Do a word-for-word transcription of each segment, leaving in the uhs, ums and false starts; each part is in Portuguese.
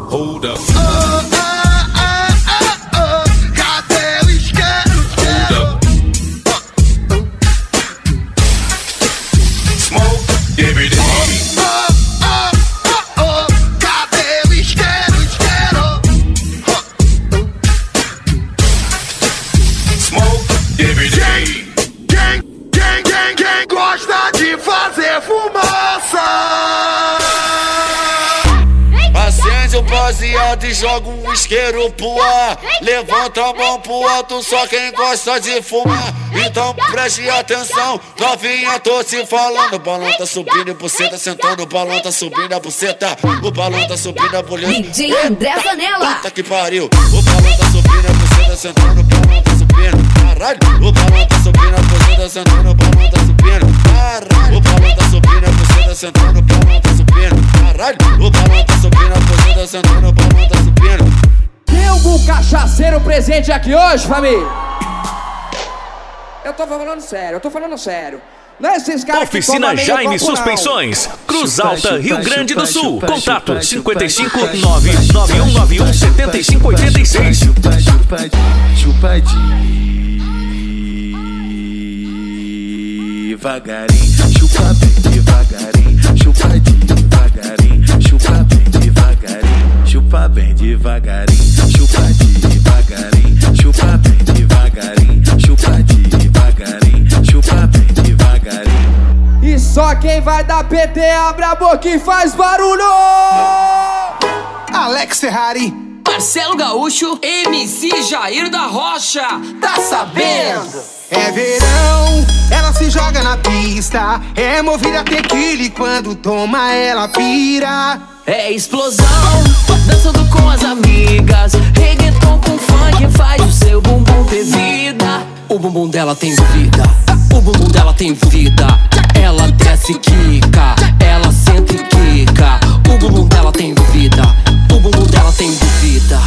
hold up. Oh, oh, oh, oh, oh. Cadê o isqueiro? Hold up. Smoke every day. Oh, oh, oh, oh. Cadê o isqueiro? Isqueiro. Smoke every day. Quem, quem, quem, quem gosta de fazer fumaça? Acende o baseado e joga um isqueiro pro ar. Levanta a mão pro alto, só quem gosta de fumar. Então preste atenção, novinha, tô te falando. O balão tá subindo e você tá sentando. O balão tá subindo a buceta. O balão tá subindo a bolha. D J André Zanella. Puta que pariu. O balão tá subindo a buceta, sentando. O balão tá subindo. Caralho. O balão tá subindo a buceta, sentando. O balão tá subindo. Caralho. O balão tá subindo a buceta, sentando. O balão tá subindo. Caralho. O balão tá subindo a buceta, sentando. O balão tá subindo. Tem algum cachaceiro presente aqui hoje, família? Eu tô falando sério, eu tô falando sério. Não é esses caras que Oficina tomam meio Jaime copo, não. Suspensões, Cruz Chupa, Alta, chupa, Rio Grande do chupa, Sul. chupa, Contato chupa, cinquenta e cinco, chupa, nove nove um nove um, sete cinco oito seis. Chupa, chupa, chupa devagarinho, chupa bem devagarinho, chupa devagarinho, chupa bem devagarinho, chupa bem devagarinho, chupa devagarinho, chupa bem devagarinho, chupa devagarinho, chupa bem devagarinho. E só quem vai dar P T abre a boca e faz barulho! Alex Ferrari, Marcelo Gaúcho, M C Jair da Rocha. tá sabendo? É verão, ela se joga na pista. É movida tequila e quando toma ela pira. É explosão, dançando com as amigas. Reggaeton com funk faz o seu bumbum ter vida. O bumbum dela tem vida, o bumbum dela tem vida. Ela desce e quica, ela senta e quica. O bumbum dela tem vida, o bumbum dela tem vida.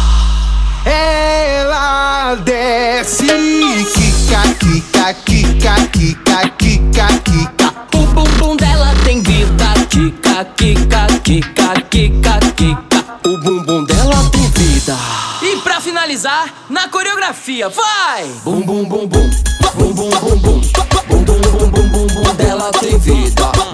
Ela desce, quica, quica, quica, quica, quica, quica. O bumbum dela tem vida, quica, quica, quica, quica, quica. O bumbum dela tem vida. E pra finalizar, na coreografia, vai! Bum bum bum bum, bum bum bum bum, bum bum bum bum bum bum dela tem vida.